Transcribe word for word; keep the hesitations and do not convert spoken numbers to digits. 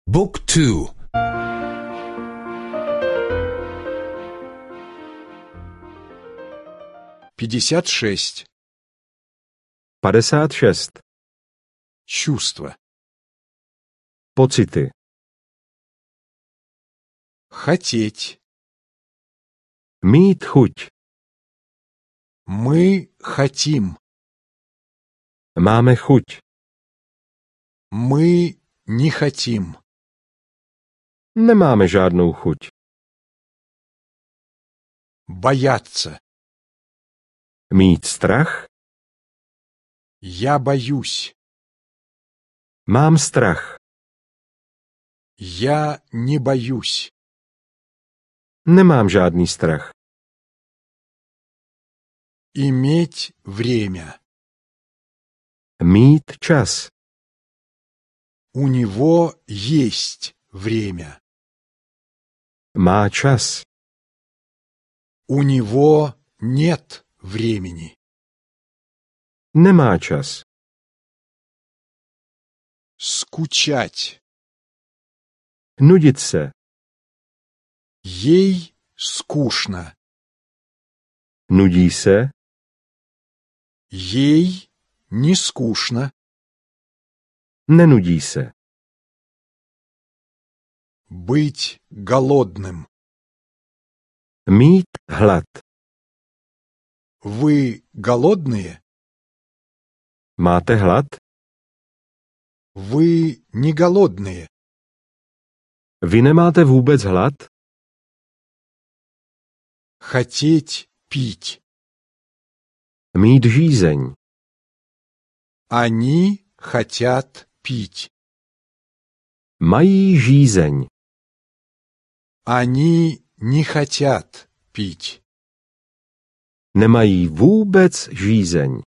Book two. пятьдесят шесть. padesát šest. Чувства. Pocity. Хотеть. Mít chuť. Мы хотим. Máme chuť. Мы не хотим. Nemáme žádnou chuť. Бояться. Mít strach. Я боюсь. Mám strach. Я не боюсь. Nemám žádný strach. Иметь время. Mít čas. У него есть время. Má čas. У него нет времени. Nemá čas. Скучать. Nudit se. Ей скучно. Nudí se. Ей не скучно. Nenudí se. Быть голодным. Mít hlad. Вы голодные? Máte hlad? Вы не голодные. Vy nemáte vůbec hlad? Хотеть пить. Mít žízeň. Они хотят пить. Mají žízeň. Они не хотят пить. Nemají vůbec žízeň.